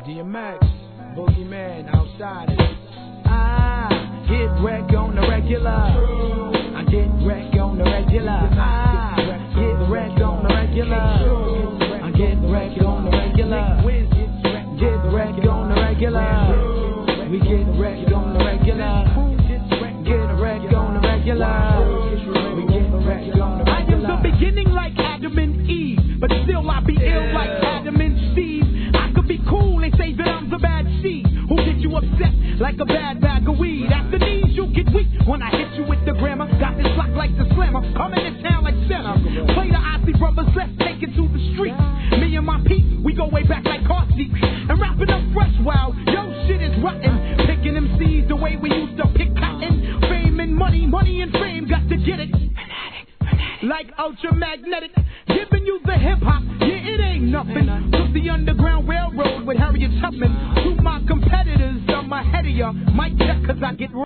DMX, Boogeyman, Outsiders. I get wrecked on the regular. I get wrecked on the regular. I get wrecked on the regular. I get wrecked on the regular. Get wrecked on the regular. We get wrecked on the regular. Get wrecked on the regular. We get wrecked on the regular. I am the beginning like Adam and Eve, but still I be ill like Adam and Steve. I could be cool and say that I'm the bad seed who get you upset like a bad bag of weed. At the knees you get weak when I hit you with the grammar. Got this lock like the slammer, coming to town like center. Play the Ozzy brothers, let's take it to the streets. Me and my peeps, we go way back like car seats. And rapping up fresh, wow, yo shit is rotten. Picking them seeds the way we used to pick cotton. Fame and money, money and fame, got to get it. Like ultramagnetic, giving you the hip hop, yeah it ain't nothing. Took the Underground Railroad with Harriet Tubman. To my competitors, I'm ahead of ya. Mic check cause I get